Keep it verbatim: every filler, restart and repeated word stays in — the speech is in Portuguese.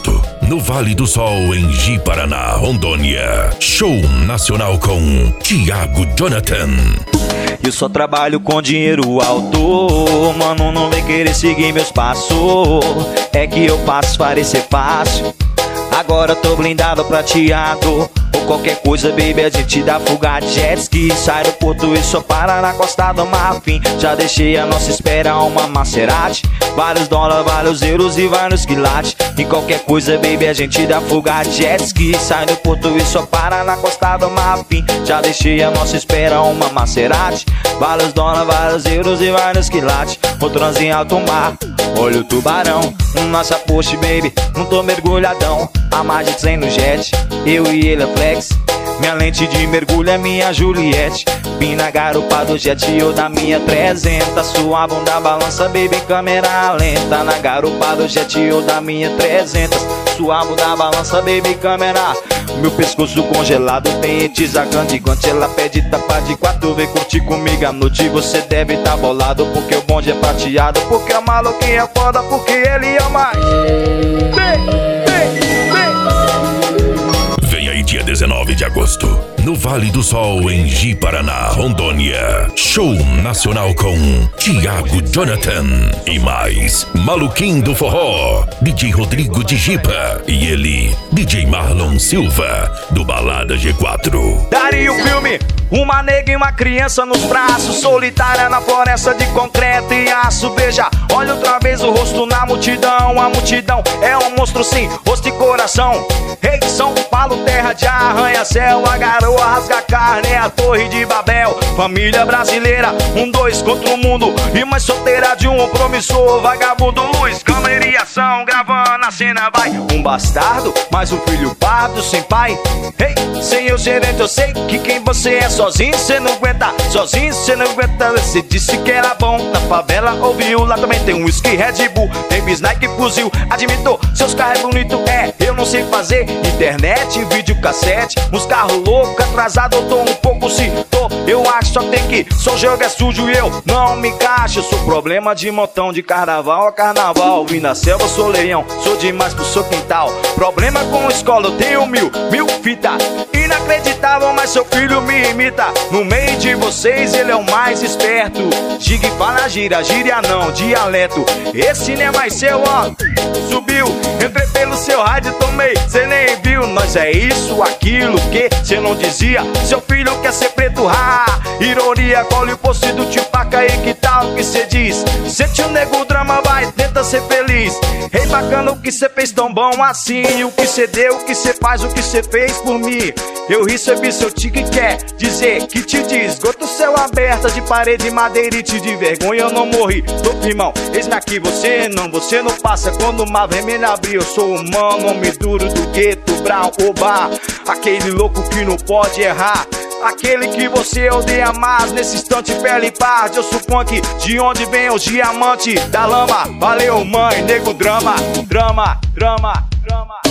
agosto, no Vale do Sol, em Ji-Paraná, Rondônia. Show nacional com Thiago Jonathan. Eu só trabalho com dinheiro alto, mano, não vem querer seguir meus passos. É que eu faço parecer fácil. Agora tô blindado, prateado. Ou qualquer coisa, baby, a gente dá fuga de jet ski. Sai do porto e só para na costa do Marfim. Já deixei a nossa espera uma Maserati. Vários dólares, vários euros e vários quilates. E qualquer coisa, baby, a gente dá fuga de jet ski. Sai do porto e só para na costa do Marfim. Já deixei a nossa espera uma Maserati. Vários dólares, vários euros e vários quilates. Vou trans em alto mar, olha o tubarão. Nossa Porsche, baby, não tô mergulhadão. A Magic cem no jet, eu e ele é flex. Minha lente de mergulho é minha Juliette. Vim na garupa do jet, eu da minha trezentos. Sua bunda balança, baby, câmera lenta. Na garupa do jet, eu da minha trezentos. Sua bunda balança, baby, câmera. Meu pescoço congelado tem etizagante. Gigante, ela pede tapa de quatro. Vem curtir comigo à noite, você deve tá bolado. Porque o bonde é prateado, porque a maluquinha é foda, porque ele é mais. Dia dezenove de agosto, no Vale do Sol, em Ji-Paraná, Rondônia. Show nacional com Thiago Jonathan e mais Maluquinho do Forró, D J Rodrigo de Jipa e ele, D J Marlon Silva, do Balada G quatro. Daria o filme, uma nega e uma criança nos braços, solitária na floresta de concreto e aço. Veja, olha outra vez o rosto na multidão. A multidão é um monstro sim, rosto e coração. Rei de São Paulo, terra de arranha-céu. A garoa rasga a carne, é a torre de Babel. Família brasileira, um dois contra o mundo. E mãe solteira de um promissor vagabundo. Luz, câmera e ação, gravando a cena vai. Um bastardo, mais um filho pardo, sem pai. Ei, hey, sem eu gerente, eu sei que quem você é. Sozinho cê não aguenta, sozinho cê não aguenta. Você disse que era bom, na favela ouviu. Lá também tem um whisky Red Bull, tem Bisnike e fuzil. Admito, seus carros é bonito, é, eu não sei fazer. Internet, videocassete, uns carros loucos, atrasado eu tô um pouco se tô. Eu acho só tem que, só jogo é sujo e eu não me encaixo. Eu sou problema de montão, de carnaval a carnaval. E na selva eu sou leão, sou demais pro seu quintal. Problema com escola, eu tenho mil, mil fita. Inacreditável, mas seu filho me imita. No meio de vocês ele é o mais esperto. Giga e fala gira, gíria não, dialeto. Esse nem é mais seu, ó. Subiu, entrei pelo seu rádio, tomei, cê nem viu. Nós é isso, aquilo que cê não dizia. Seu filho quer ser preto, ha. Ironia, colhe o post do tio Paca aí, que tal que cê diz? Sente o nego drama, vai, tenta ser feliz. Rei bacana, o que cê fez tão bom assim. O que cê deu, o que cê faz, o que cê fez por mim. Eu recebi seu tique, quer dizer que te diz. Goto céu aberta de parede, madeirite de vergonha, eu não morri. Tô firmão, eis-me aqui, você não, você não passa. Quando uma vermelha abrir, eu sou humano, homem duro do gueto, Brown, Oba. Aquele louco que não pode errar, aquele que você odeia mais. Nesse instante, pele e parte, eu suponho que de onde vem os diamantes da lama. Valeu, mãe, nego, drama, drama, drama, drama.